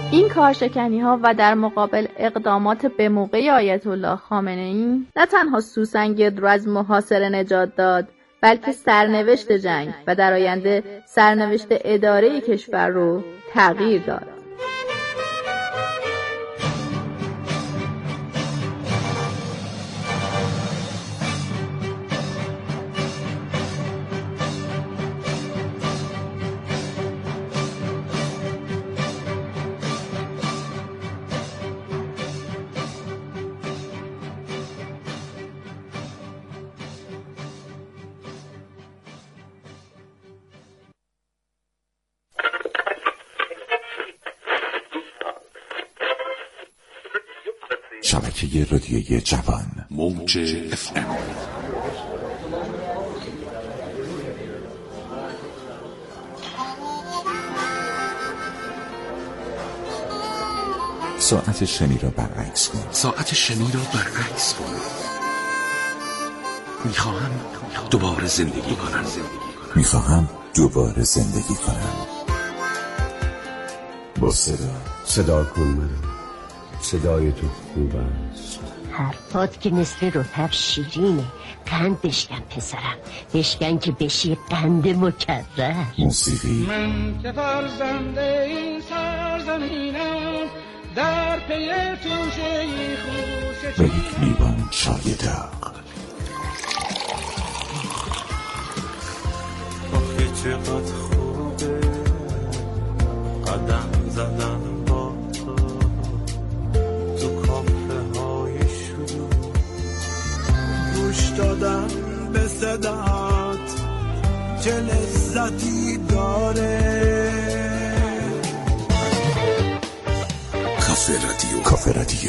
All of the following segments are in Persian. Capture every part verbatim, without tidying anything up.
این کارشکنی ها و در مقابل اقدامات به موقع آیت الله خامنه ای نه تنها سوسنگرد رو از محاصره نجات داد، بلکه سرنوشت جنگ و در آینده سرنوشت اداره کشور رو تغییر داد. شبکه رادیویی جوان موج اف ام. ساعت شنی را برعکس کن. ساعت شنی را برعکس کن. میخواهم دوباره زندگی کنم. میخواهم دوباره زندگی کنم. با صدا صدا کن من. صدای تو خوب است. حرفات که مثل رطب شیرینه. قند بشکن پسرم، بشکن که بشی قند مکرر. موسیقی. من که فرزنده این سرزمینم، در پی توشه خوش و یک لیوان چای داغ. آخه چقدر خوبه قدم زدن با تو تو کافه های شروع، گوش دادم به صدات چه لذتی داره. کافه رادیو. کافه رادیو.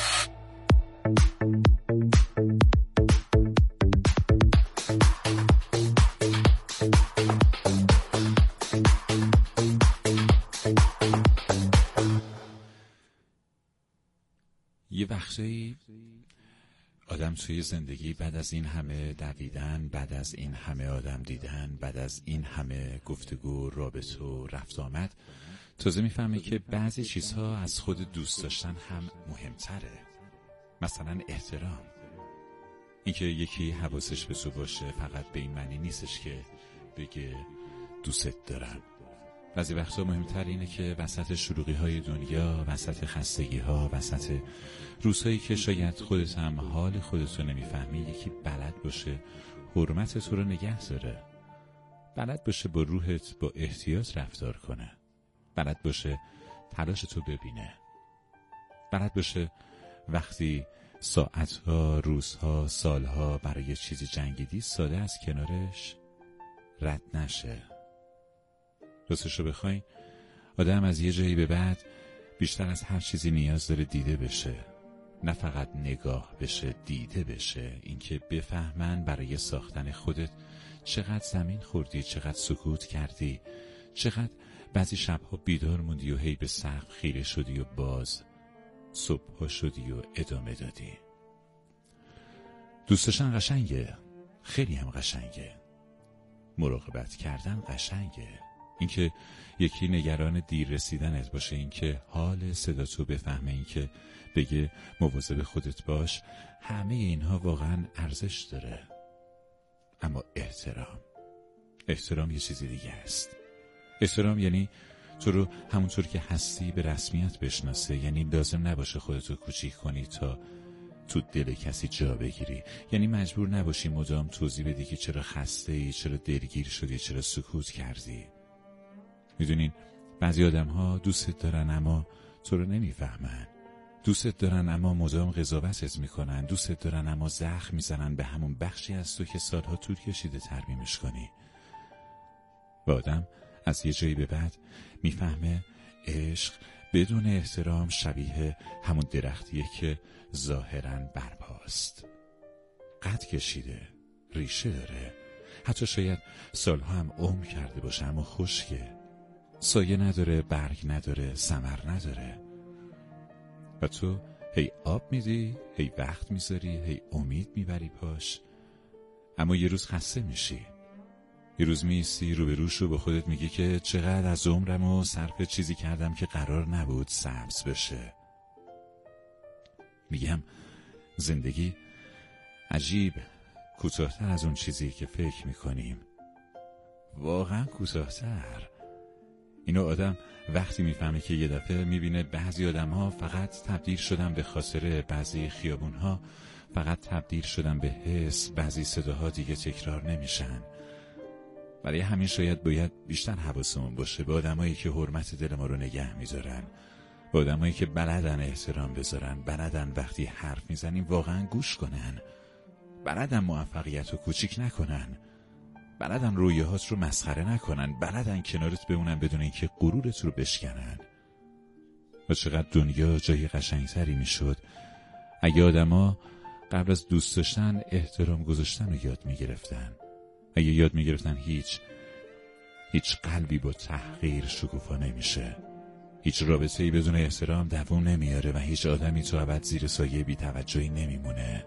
یه وقتی آدم توی زندگی بعد از این همه دویدن، بعد از این همه آدم دیدن، بعد از این همه گفتگو، رابطه و رفت آمد، تازه میفهمه که بعضی چیزها از خود دوست داشتن هم مهمتره. مثلا احترام. اینکه یکی حواسش به تو باشه فقط به این معنی نیستش که بگه دوست دارم. بعضی وقتا مهمتر اینه که وسط شلوغی های دنیا، وسط خستگی ها، وسط روزهایی که شاید خودت هم حال خودت رو نمیفهمی، یکی بلد باشه حرمت تو رو نگه داره، بلد باشه با روحت با احتیاط رفتار کنه، بلد باشه تلاش تو ببینه، بلد باشه وقتی ساعتها، روزها، سالها برای چیزی جنگیدی ساده از کنارش رد نشه. راستشو بخوای آدم از یه جایی به بعد بیشتر از هر چیزی نیاز داره دیده بشه، نه فقط نگاه بشه، دیده بشه. اینکه بفهمن برای ساختن خودت چقدر زمین خوردی، چقدر سکوت کردی، چقدر بعضی شبها بیدار موندی و هی به سقف خیره شدی و باز صبحها شدی و ادامه دادی. دوست داشتن قشنگه، خیلی هم قشنگه. مراقبت کردن قشنگه. اینکه یکی نگران دیر رسیدنت باشه، اینکه حال صداتو بفهمه، اینکه بگه مواظب خودت باش، همه اینها واقعا ارزش داره. اما احترام احترام یه چیزی دیگه است. احترام یعنی تو رو همونطور که هستی به رسمیت بشناسه، یعنی لازم نباشه خودتو کوچیک کنی تا تو دل کسی جا بگیری، یعنی مجبور نباشی مدام توضیح بدی که چرا خسته ای، چرا دلگیر شدی، چرا سکوت کردی. میدونین بعضی آدم ها دوستت دارن اما تو رو نمیفهمن، دوستت دارن اما مدام قضاوتت میکنن، دوستت دارن اما زخم میزنن به همون بخشی از تو که سالها طول کشیده ترمیمش کنی. و آدم از یه جایی به بعد میفهمه عشق بدون احترام شبیه همون درختیه که ظاهراً برپاست، قد کشیده، ریشه داره، حتی شاید سالها هم عمر کرده باشه اما خشکه، سایه نداره، برگ نداره، ثمر نداره. و تو هی آب میدی، هی وقت میذاری، هی امید میبری پاش، اما یه روز خسته میشی. یه روز میستی روبروش رو با خودت میگی که چقدر از عمرم و صرف چیزی کردم که قرار نبود سبز بشه. میگم زندگی عجیب کوتاه‌تر از اون چیزی که فکر میکنیم، واقعا کوتاه‌تر. اینو آدم وقتی میفهمه که یه دفعه میبینه بعضی آدم ها فقط تبدیل شدن به خاطره، بعضی خیابون ها فقط تبدیل شدن به حس، بعضی صداها دیگه تکرار نمیشن. برای همین شاید باید بیشتر حواسمون باشه به آدمایی که حرمت دل ما رو نگه میدارن، به آدمایی که بلدن احترام بذارن، بلدن وقتی حرف میزنیم واقعا گوش کنن، بلدن موفقیت رو کوچیک نکنن، بلدن رویاهات رو مسخره نکنن، بلدن کنارت بمونن بدون اینکه غرورت رو بشکنن. و چقدر دنیا جای قشنگتری میشد اگه آدما قبل از دوست داشتن احترام گذاشتن رو یاد میگرفتن، اگه یاد میگرفتن هیچ هیچ قلبی با تحقیر شکوفا نمیشه، هیچ رابطه‌ای بدون احترام دوام نمیاره و هیچ آدمی تو ابد زیر سایه بی‌توجهی نمیمونه.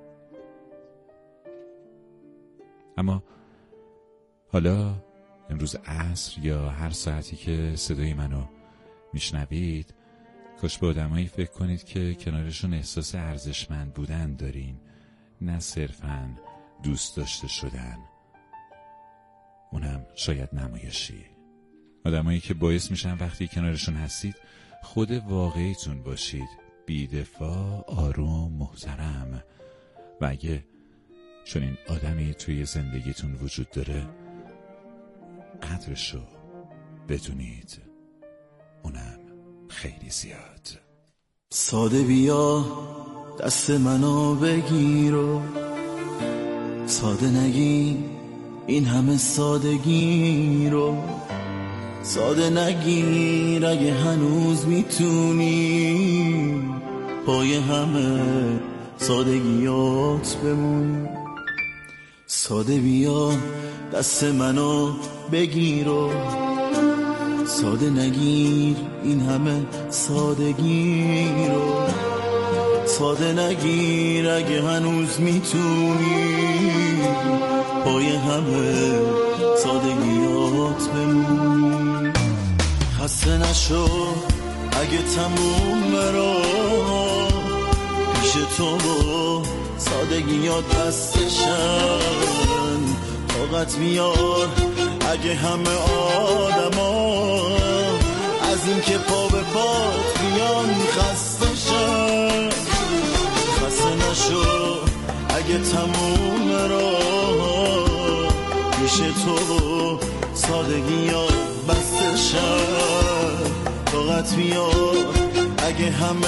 اما حالا امروز عصر یا هر ساعتی که صدای منو میشنوید، کاش به آدمایی فکر کنید که کنارشون احساس ارزشمند بودن دارین، نه صرفاً دوست داشته شدن، اونم شاید نمایشی. آدمایی که باعث میشن وقتی کنارشون هستید خود واقعیتون باشید، بی‌دفاع، آروم، محترم. و اگه چنین آدمی توی زندگیتون وجود داره، قدرشو بدونید، اونم خیلی زیاد. ساده بیا دست منو بگیر و ساده نگی این همه سادگی رو، ساده نگیر اگه هنوز میتونی پای همه سادگیات بمون. ساده بیا دست منو بگیر و ساده نگیر این همه سادگی رو، ساده نگیر اگه هنوز میتونی پای همه سادگیات بمونی. خسته نشو اگه تموم راه پیش تو و سادگیات بستشن. طاقت بیار اگه همه آدما از این که پا به پات بیان خسته شن. خسته نشو اگه تموم راه پیش تو سادگیات بسته شن. طاقت بیار اگه همه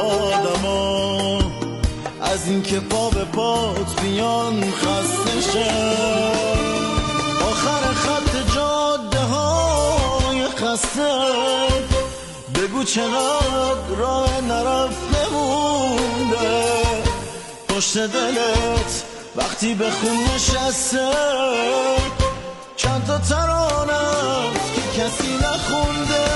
آدما از این که پا به پات بیان خسته شن. آخر خط جاده های خسته بگو چقدر راه نرفته مونده، پشت دلت وقتی به خون نشسته چند تا ترانه که کسی نخونده.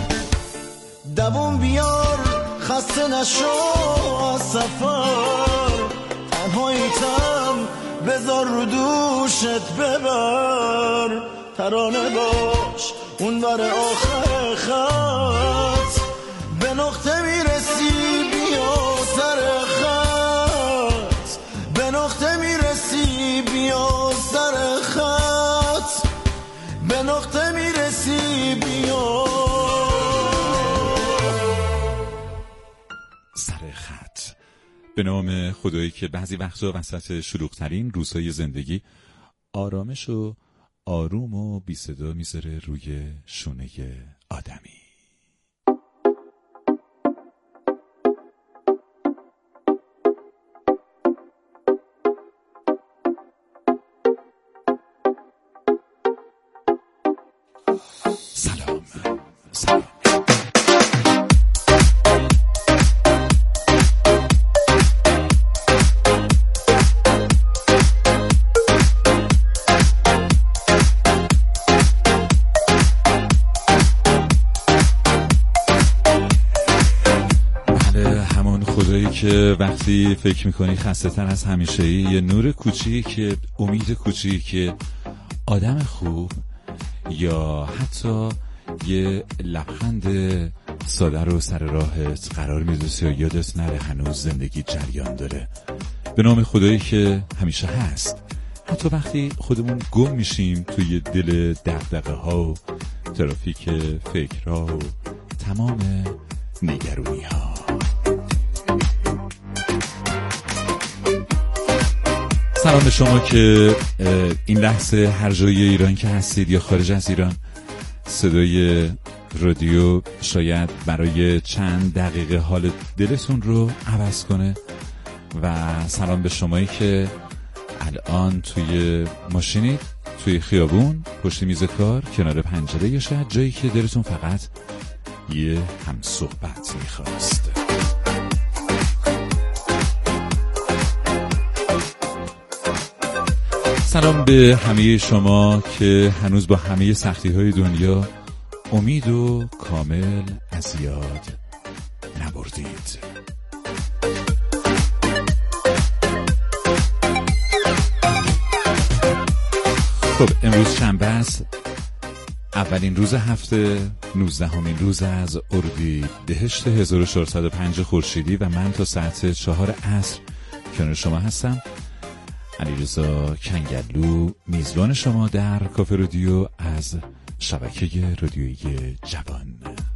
دوام بیار خسته نشو از سفر، تنهاییتم بذار رو دوشت ببر. ترانه باش اون بر آخر خط، به نقطه میرسی بیا سر خط، به نقطه میرسی بیا سر خط، به نقطه میرسی بیا سر خط. به نام خدایی که بعضی وقتا وسط شلوغ‌ترین روزهای زندگی آرامش و آروم و بی صدا میذاره روی شونه آدمی. سلام سلام. خدایی که وقتی فکر میکنی خسته تر از همیشه، یه نور کوچیک، امید کوچیک، آدم خوب یا حتی یه لبخند ساده رو سر راهت قرار میدوسی و یادت نره هنوز زندگی جریان داره. به نام خدایی که همیشه هست، حتی وقتی خودمون گم میشیم توی دل دغدغه ها و ترافیک فکرها و تمام نگرانی ها. سلام به شما که این لحظه هر جای ایران که هستید یا خارج از ایران صدای رادیو شاید برای چند دقیقه حال دلتون رو عوض کنه و سلام به شمایی که الان توی ماشینید، توی خیابون، پشت میز کار، کنار پنجره یا شاید جایی که دلتون فقط یه هم صحبت میخواست. سلام به همه شما که هنوز با همه سختی های دنیا امید و کامل از یاد نبردید. خب امروز شنبه است، اولین روز هفته، نوزدهمین روز از اردیبهشت هزار و چهارصد و پنج خورشیدی و من تا ساعت چهار عصر کنار شما هستم. علیرضا کنگلو میزبان شما در کافه رادیو از شبکه رادیویی جوان.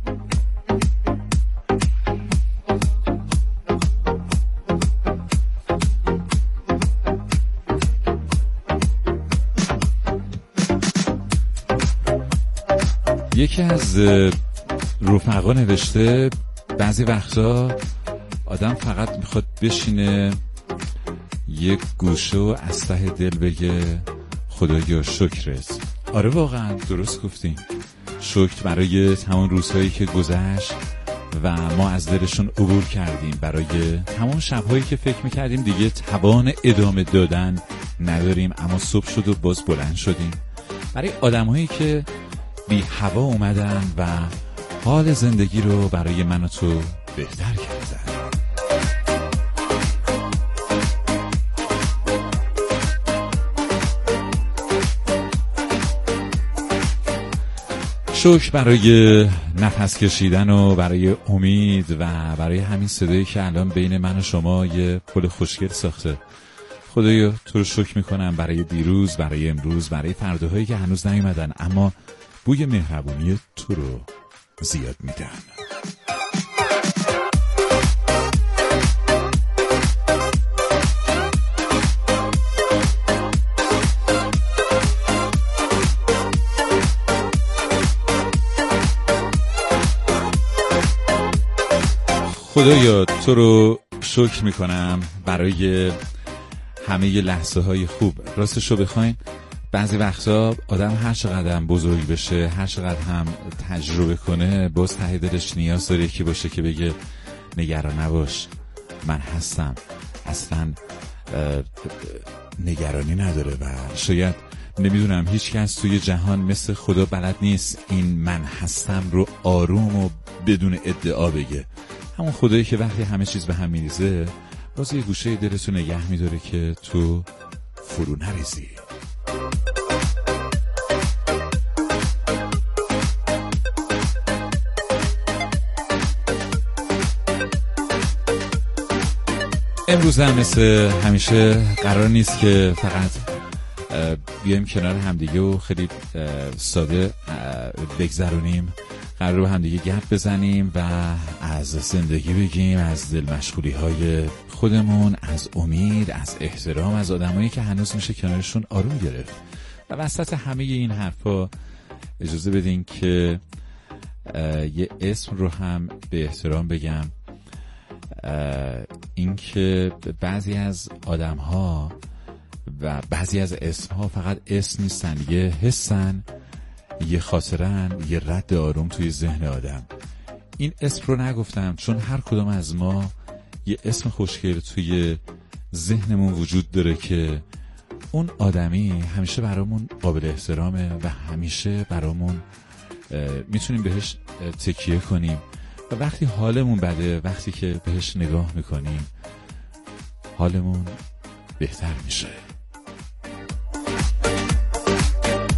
یکی از رفقا نوشته بعضی وقتا آدم فقط میخواد بشینه یک گوشه و از ته دل بگه خدایا شکرت. آره واقعا درست گفتیم، شکر برای تمام روزهایی که گذشت و ما از دلشون عبور کردیم، برای تمام شبهایی که فکر میکردیم دیگه توان ادامه دادن نداریم اما صبح شد و باز بلند شدیم، برای آدمهایی که بی هوا اومدن و حال زندگی رو برای من و تو بهتر کردن. شکر برای نفس کشیدن و برای امید و برای همین صدایی که الان بین من و شما یه پل خوشگل ساخته. خدایا تو رو شکر میکنم برای دیروز، برای امروز، برای فرداهایی که هنوز نیومدن اما بوی مهربونی تو رو زیاد میدن. خدایا تو رو شکر میکنم برای همه لحظه های خوب. راستش رو بخواین بعضی وقتا آدم هر چقدر هم بزرگ بشه، هر چقدر هم تجربه کنه، باز ته دلش نیاز داره یکی باشه که بگه نگران نباش، من هستم. اصلا نگرانی نداره و شاید نمیدونم هیچ کس توی جهان مثل خدا بلد نیست این من هستم رو آروم و بدون ادعا بگه. همون خدایی که وقتی همه چیز به هم میریزه باز یه گوشه دلتو نگه میداره که تو فرو نریزی. امروز هم مثل همیشه قرار نیست که فقط بیایم کنار همدیگه و خیلی ساده بگذرونیم، قرار رو همدیگه گپ بزنیم و از زندگی بگیم، از دل مشغولی های خودمون، از امید، از احترام، از آدمایی که هنوز میشه کنارشون آروم گرفت. و وسط همه این حرفا اجازه بدین که یه اسم رو هم به احترام بگم، این که بعضی از آدم ها و بعضی از اسم ها فقط اسم نیستن، یه حسن، یه خاطرن، یه رد آروم توی ذهن آدم. این اسم رو نگفتم چون هر کدوم از ما یه اسم خوشگل توی ذهنمون وجود داره که اون آدمی همیشه برامون قابل احترامه و همیشه برامون میتونیم بهش تکیه کنیم و وقتی حالمون بده، وقتی که بهش نگاه میکنیم حالمون بهتر میشه.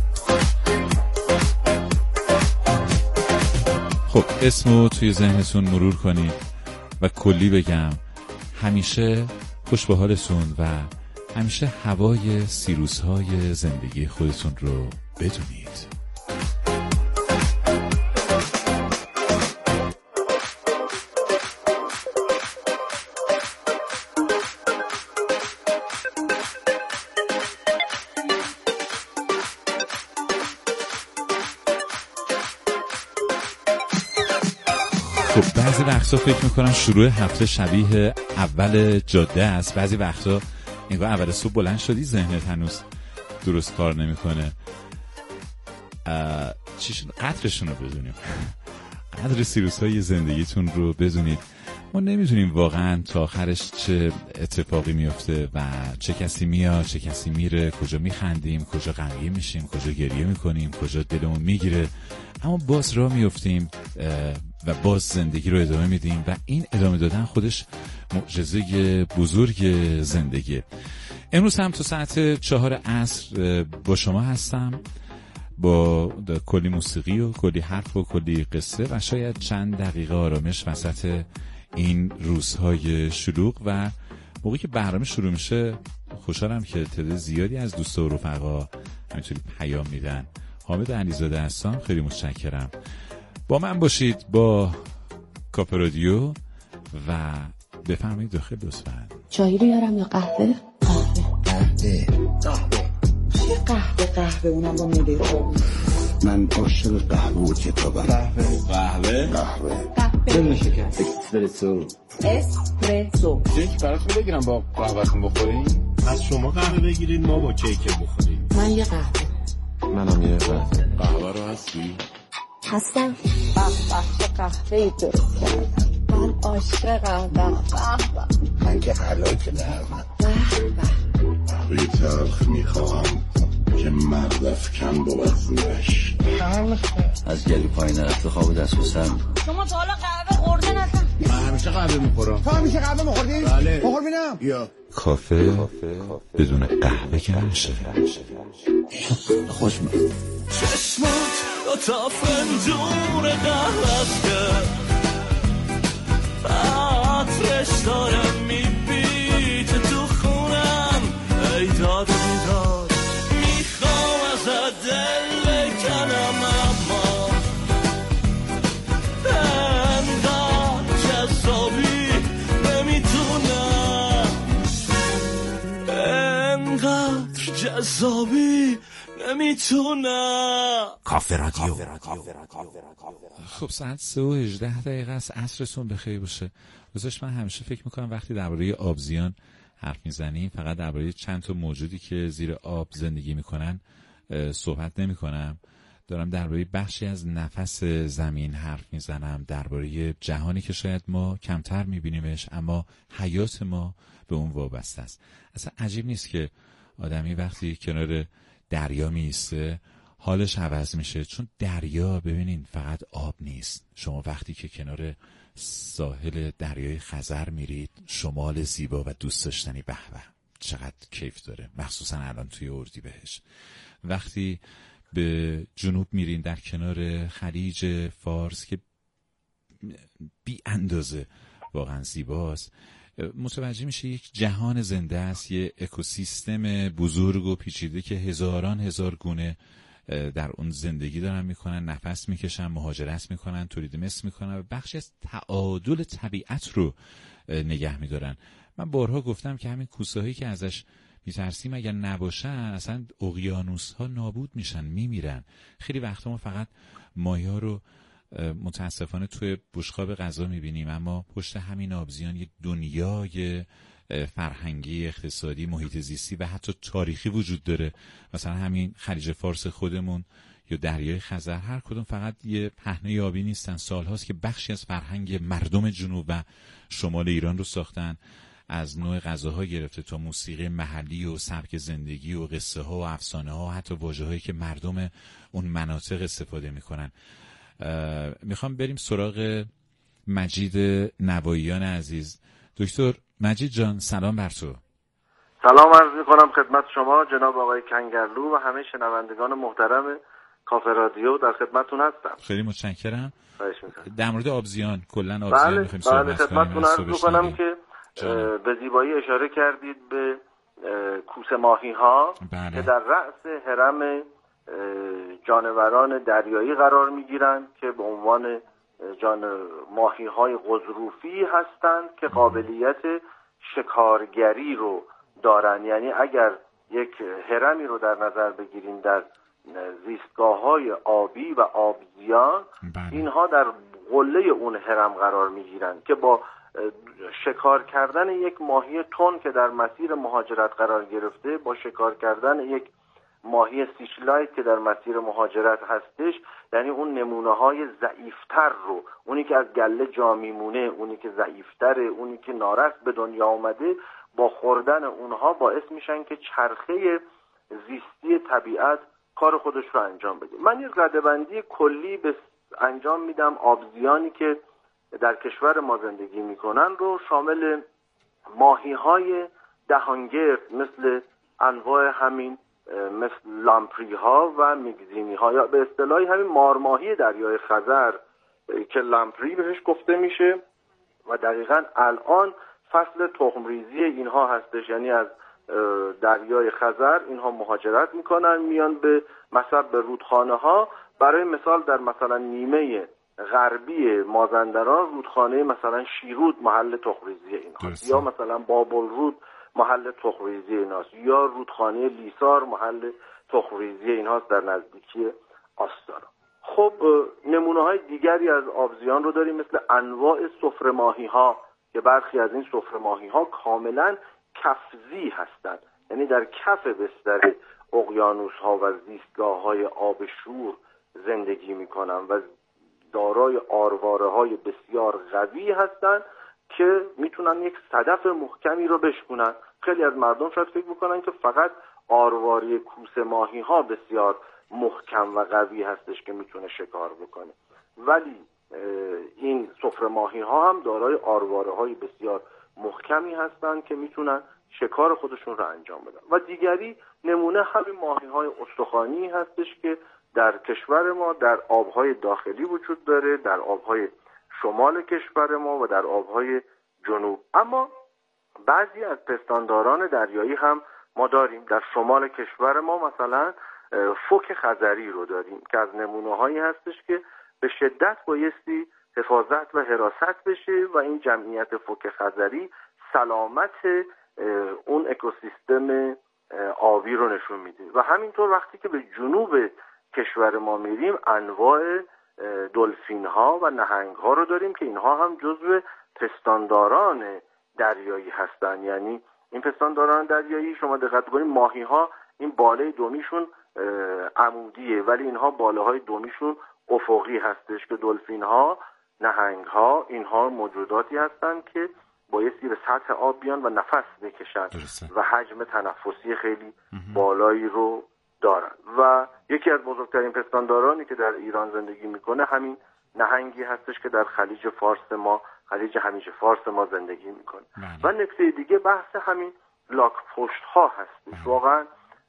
خب اسمو توی ذهنتون مرور کنید و کلی بگم، همیشه خوش به حالتون و همیشه هوای سیروس‌های زندگی خودتون رو بدونید. خب بعضی وقتا فکر میکنم شروع هفته شبیه اول جاده است، بعضی وقتا انگار اول صبح بلند شدی ذهنت هنوز درست کار نمیکنه. چیشون قدرشون رو بدونیم، قدر سیروس های زندگیتون رو بدونید. ما نمیدونیم واقعا تا آخرش چه اتفاقی میفته و چه کسی میاد چه کسی میره، کجا میخندیم، کجا غمگین میشیم، کجا گریه میکنیم، کجا دلمون میگیره، اما باز راه میفتیم و باز زندگی رو ادامه میدیم و این ادامه دادن خودش معجزه بزرگ زندگیه. امروز هم تا ساعت چهار عصر با شما هستم با کلی موسیقی و کلی حرف و کلی قصه و شاید چند دقیقه آرامش وسط این روزهای شلوغ. و موقعی که برنامه شروع میشه خوشحالم که تعداد زیادی از دوستا و رفقا همینطوری پیام میدن. حامد علیزاده هستم، خیلی متشکرم. با من باشید با کافه رادیو و بفرمایید داخل لطفاً. چای بیارم یا قهوه؟ قهوه قهوه قهوه چیه قهوه قهوه اونم با میده خوب؟ من عاشق قهوه و کتابم. قهوه قهوه قهوه قهوه بدون شکر. اسپرسو اسپرسو یک براتون بگیرم با قهوه‌تون بخورین. از شما قهوه بگیرید ما با کیک بخوریم. من یه قهوه. منم یه قهوه. قهوه رو هستی؟ هستم. به به چه قهوه‌ای درست کردم. من عاشقم قهوه. من که حلاک قهوه. به قهوه تلخ میخواهم که مرد افکن با وزنش. از گلو پایین رفته خواب دست و سر میکنم. شما تا حالا قهوه خورده نکن؟ من همیشه قهوه میخورم. تو همیشه قهوه میخوردی؟ بله. بخور بینم. یا کافه بدون قهوه که نمیشه. خوش میاد. چشمات دو تا فنجون قهوه است که عطرش داره میبیته تو خونم. ای داد و بیداد میخوام ازت دل بکنم، اما انقدر جذابی نمیتونم، انقدر جذابی نمیتونم. کافه رادیو. خب ساعت سه و هجده دقیقه است. عصرتون بخیر باشه. روزش من همیشه فکر میکنم وقتی درباره آبزیان حرف میزنیم فقط درباره چند تا موجودی که زیر آب زندگی میکنن صحبت نمیکنم. دارم درباره بخشی از نفس زمین حرف میزنم، درباره جهانی که شاید ما کمتر میبینیمش اما حیات ما به اون وابسته است. اصلا عجیب نیست که آدمی وقتی کنار دریا میسته حالش عوض میشه، چون دریا ببینین فقط آب نیست. شما وقتی که کنار ساحل دریای خزر میرید، شمال زیبا و دوست داشتنی، به به چقدر کیف داره، مخصوصا الان توی اردیبهشت. وقتی به جنوب میرین در کنار خلیج فارس که بی اندازه واقعا زیباست، متوجه میشه یک جهان زنده است، یه اکوسیستم بزرگ و پیچیده که هزاران هزار گونه در اون زندگی دارن میکنن، نفس میکشن، مهاجرت میکنن، تولید مثل میکنن و بخشی از تعادل طبیعت رو نگه میدارن. من بارها گفتم که همین کوسه هایی که ازش میترسیم اگر نباشن اصلا اقیانوس ها نابود میشن، میمیرن. خیلی وقتا ما فقط ماهی رو متاسفانه توی بشقاب غذا میبینیم، اما پشت همین آبزیان یک دنیای فرهنگی، اقتصادی، محیط زیستی و حتی تاریخی وجود داره. مثلا همین خلیج فارس خودمون یا دریای خزر، هر کدوم فقط یه پهنه آبی نیستن، سالهاست که بخشی از فرهنگ مردم جنوب و شمال ایران رو ساختن. از نوع غذاها گرفته تا موسیقی محلی و سبک زندگی و قصه ها و افسانه ها، حتی واژه هایی که مردم اون مناطق استفاده میکنن. میخوام بریم سراغ مجید نواییان عزیز. دکتر مجید جان سلام بر تو. سلام عرض میکنم خدمت شما جناب آقای کنگرلو و همه شنوندگان محترم کافه رادیو، در خدمتتون هستم. خیلی متشکرم. در مورد آبزیان کلا آبزیان می‌خوایم صحبت بله خدمتتون عرض می‌کنم که به زیبایی اشاره کردید به کوسه ماهی‌ها بله. که در رأس هرم جانوران دریایی قرار می‌گیرند که به عنوان جان ماهی‌های قزروفی هستند که قابلیت شکارگری رو دارن. یعنی اگر یک هرمی رو در نظر بگیریم در زیستگاه‌های آبی و آبزیان، بله. اینها در قله اون هرم قرار می‌گیرند که با شکار کردن یک ماهی تن که در مسیر مهاجرت قرار گرفته با شکار کردن یک ماهی سیچلایت که در مسیر مهاجرت هستش، یعنی اون نمونه‌های ضعیفتر رو، اونی که از گله جا میمونه، اونی که ضعیفتره، اونی که نارس به دنیا آمده، با خوردن اونها باعث میشن که چرخه زیستی طبیعت کار خودش رو انجام بده. من یک رده‌بندی کلی به انجام میدم آبزیانی که در کشور ما زندگی میکنن رو، شامل ماهی‌های دهانگرد مثل انواع همین مثل لامپری ها و میگزینی ها، یا به اصطلاحی همین مارماهی دریای خزر که لامپری بهش گفته میشه و دقیقاً الان فصل تخمریزی اینها هستش. یعنی از دریای خزر اینها مهاجرت میکنن میان به مصب به رودخانه ها. برای مثال در مثلا نیمه غربی مازندران رودخانه مثلا شیرود محل تخمریزی اینهاست، یا مثلا بابل رود محل تخمریزی ایناست، یا رودخانه لیسار محل تخمریزی اینهاست در نزدیکی آستارا. خب نمونه های دیگری از آبزیان رو داریم مثل انواع سفره ماهی ها که برخی از این سفره ماهی ها کاملا کفزی هستند، یعنی در کف بستر اقیانوس ها و زیستگاه های آب شور زندگی میکنن و دارای آرواره های بسیار قوی هستند که میتونن یک صدف محکمی رو بشکنن. خیلی از مردم شاید فکر میکنن که فقط آرواره کوسه ماهی ها بسیار محکم و قوی هستش که میتونه شکار بکنه، ولی این سفره ماهی ها هم دارای آرواره های بسیار محکمی هستند که میتونن شکار خودشون رو انجام بدن. و دیگری نمونه همین ماهی های استخوانی هستش که در کشور ما در آبهای داخلی وجود داره، در آبهای شمال کشور ما و در آبهای جنوب. اما بعضی از پستانداران دریایی هم ما داریم. در شمال کشور ما مثلا فوک خزری رو داریم که از نمونه هایی هستش که به شدت بایستی حفاظت و حراست بشه و این جمعیت فوک خزری سلامت اون اکوسیستم آبی رو نشون میده. و همینطور وقتی که به جنوب کشور ما میریم انواع دلفین ها و نهنگ ها رو داریم که اینها هم جزو پستانداران دریایی هستن. یعنی این پستانداران دریایی شما دقت کنید ماهی ها این بالای دومیشون عمودیه ولی اینها بالاهای دومیشون افقی هستش که دلفین ها، نهنگ ها، اینها موجوداتی هستند که بایستی به سطح آب بیان و نفس بکشن و حجم تنفسی خیلی بالایی رو دارن. و یکی از بزرگترین پستاندارانی که در ایران زندگی میکنه همین نهنگی هستش که در خلیج فارس ما خلیج همیشه فارس ما زندگی میکنه. و نکته دیگه بحث همین لاک‌پشت ها هستش. واقعا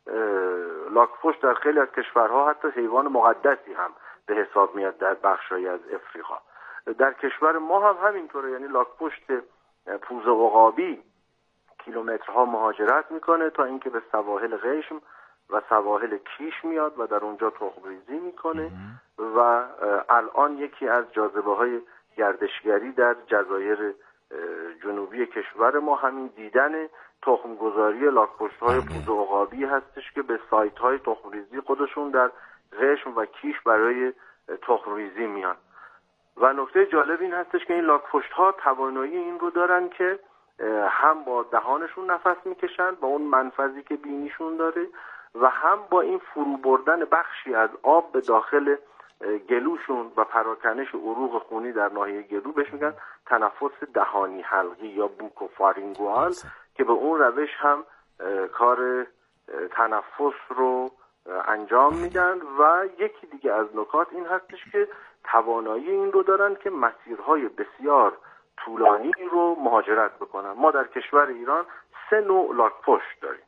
لاک‌پشت در خیلی از کشورها حتی حیوان مقدسی هم به حساب میاد در بخشایی از افریقا. در کشور ما هم همینطوره، یعنی لاک‌پشت پوز عقابی کیلومترها مهاجرت میکنه تا اینکه به سواحل قشم و سواحل کیش میاد و در اونجا تخم‌ریزی میکنه و الان یکی از جاذبه های گردشگری در جزایر جنوبی کشور ما همین دیدن تخمگذاری لاک‌پشت‌های پوز عقابی هستش که به سایت‌های تخم‌ریزی خودشون در قشم و کیش برای تخم‌ریزی میان. و نکته جالب این هستش که این لاک‌پشت‌ها توانایی این رو دارن که هم با دهانشون نفس میکشن با اون منفذی که بینیشون داره و هم با این فرو بردن بخشی از آب به داخل گلوشون و پراکنش عروق خونی در ناحیه گلو بهش میگن تنفس دهانی حلقی یا بوکوفارینگوال که به اون روش هم کار تنفس رو انجام میدن. و یکی دیگه از نکات این هستش که توانایی این رو دارن که مسیرهای بسیار طولانی رو مهاجرت بکنن. ما در کشور ایران سه نوع لاک‌پشت داریم: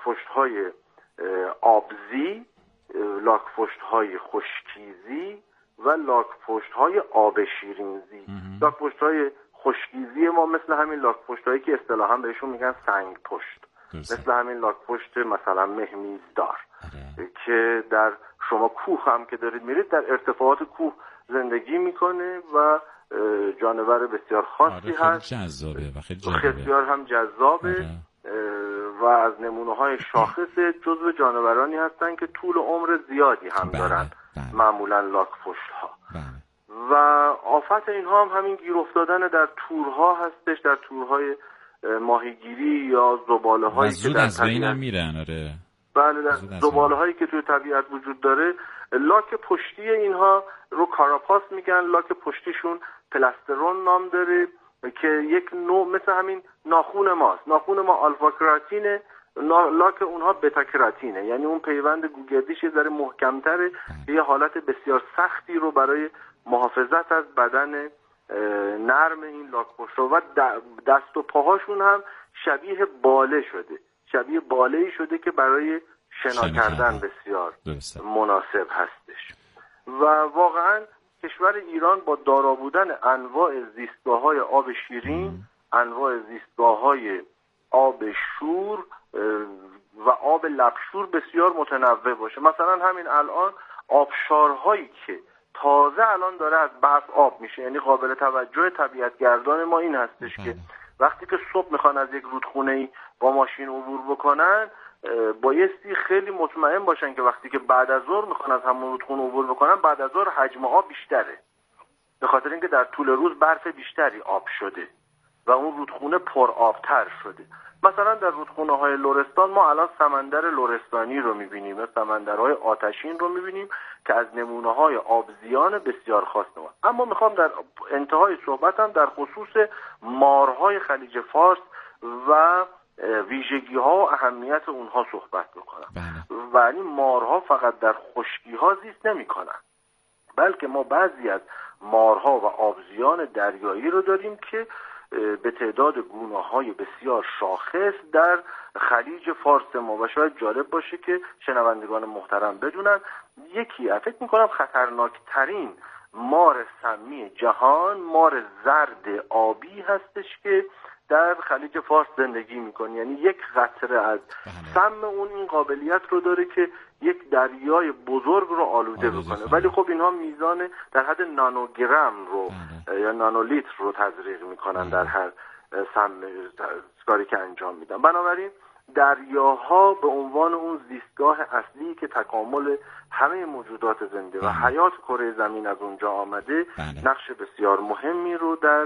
لاک‌پشت‌های آبزی، لاک‌پشت‌های خشکیزی و لاک‌پشت‌های آب شیرینزی. لاک‌پشت‌های خشکیزی ما مثل همین لاک‌پشت‌هایی که اصطلاحاً بهشون میگن سنگ پشت، مثل همین لاک‌پشت مثلا مهمیزدار که در شما کوه هم که دارید میرید در ارتفاعات کوه زندگی میکنه و جانور بسیار خاصی هست، جذابه و خیلی جذابه، بسیار هم جذابه و از نمونه‌های شاخص جزو جانورانی هستن که طول عمر زیادی هم بله، دارن بله. معمولا لاک‌پشت‌ها بله. و آفت اینها هم همین گیر افتادن در تورها هستش، در تورهای ماهیگیری یا زباله‌هایی که در طبیعت میرن. آره بله، در زباله‌هایی که توی طبیعت وجود داره. لاک پشتی اینها رو کاراپاس میگن، لاک پشتیشون پلاسترون نام داره که یک نوع مثل همین ناخون ماست. ناخون ما آلفا کراتینه، لاک اونها بتا کراتینه، یعنی اون پیوند گوگردیش یه ذره محکم‌تره، یه حالت بسیار سختی رو برای محافظت از بدن نرم این لاک پشت و دست و پاهاشون هم شبیه باله شده، شبیه باله‌ای شده که برای شنا کردن بسیار مناسب هستش. و واقعا کشور ایران با دارا بودن انواع زیستگاه‌های آب شیرین، انواع زیستگاه‌های آب شور و آب لبشور بسیار متنوع باشه. مثلا همین الان آبشارهایی که تازه الان داره از برف آب میشه، یعنی قابل توجه طبیعتگردان ما این هستش که وقتی که صبح میخوان از یک رودخونه‌ای با ماشین عبور بکنن بایستی خیلی مطمئن باشن که وقتی که بعد از ظهر میخوان از همون رودخونه عبور بکنن بعد از ظهر حجم آب بیشتره، به خاطر اینکه در طول روز برف بیشتری آب شده و اون رودخونه پر آبتر شده. مثلا در رودخونه های لرستان ما الان سمندر لرستانی رو میبینیم و سمندرهای آتشین رو میبینیم که از نمونه های آبزیان بسیار خاص نمید. اما میخوام در انتهای صحبتم در خصوص مارهای خلیج فارس و ویژگی ها و اهمیت اونها صحبت بکنم. و این مارها فقط در خشکی ها زیست نمی کنن، بلکه ما بعضی از مارها و آبزیان دریایی رو داریم که به تعداد گونه‌های بسیار شاخص در خلیج فارس ما و شاید جالب باشه که شنوندگان محترم بدونن یکی فکر می‌کنم خطرناکترین مار سمی جهان مار زرد آبی هستش که در خلیج فارس زندگی میکنه. یعنی یک قطره از سم اون این قابلیت رو داره که یک دریای بزرگ رو آلوده بکنه، ولی خب اینها میزان در حد نانوگرم رو یا نانولیتر رو تزریق میکنن در هر سم کاری که انجام میدن. بنابراین دریاها به عنوان اون زیستگاه اصلی که تکامل همه موجودات زنده و حیات کره زمین از اونجا آمده نقش بسیار مهمی رو در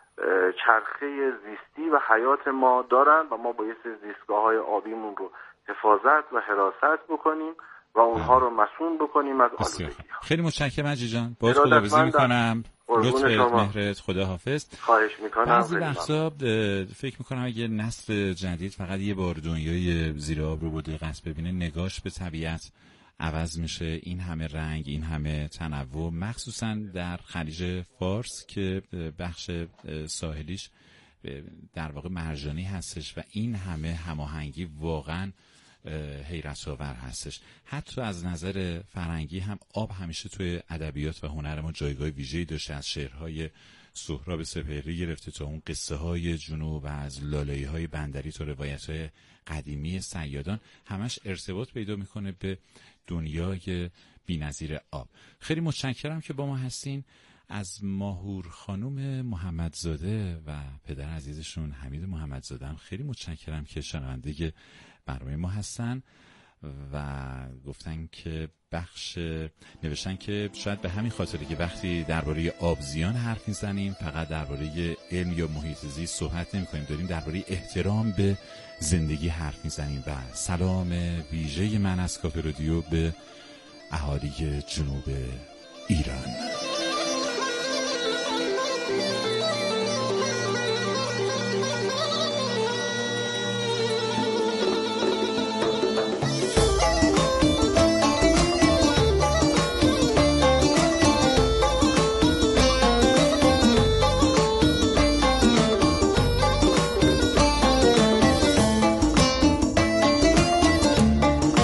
چرخه زیستی و حیات ما دارن و ما باید زیستگاه‌های آبیمون رو حفاظت و حراست بکنیم و اونها رو مسئول بکنیم از آلودگی. خیلی متشکرم عزیز جان، باز خداحافظی میکنم. لطف مهرت، خداحافظ. خواهش میکنم. بعضی وقتا فکر میکنم اگه نسل جدید فقط یه بار دنیای زیر آب رو بوده قصد ببینه، نگاش به طبیعت عوض میشه. این همه رنگ، این همه تنوع، مخصوصا در خلیج فارس که بخش ساحلیش در واقع مرجانی هستش و این همه هماهنگی واقعا حیرت آور هستش. حتی از نظر فرهنگی هم آب همیشه توی ادبیات و هنر ما جایگاه ویژه‌ای داشته، از شعرهای سهراب سپهری گرفته تا اون قصه های جنوب و از لالایی های بندری تا روایت های قدیمی صیادان، همش ارتباط پیدا میکنه به دنیای بی‌نظیر آب. خیلی متشکرم که با ما هستین. از ماهور خانم محمدزاده و پدر عزیزشون حمید محمدزاده هم خیلی متشکرم که شنونده برنامه ما هستن و گفتن که بخش نوشتن که شاید به همین خاطره که وقتی درباره آبزیان حرف میزنیم فقط درباره علم یا محیط زیست صحبت نمی‌کنیم، داریم درباره احترام به زندگی حرف میزنیم. و سلام ویژه من از کافه رادیو به اهالی جنوب ایران.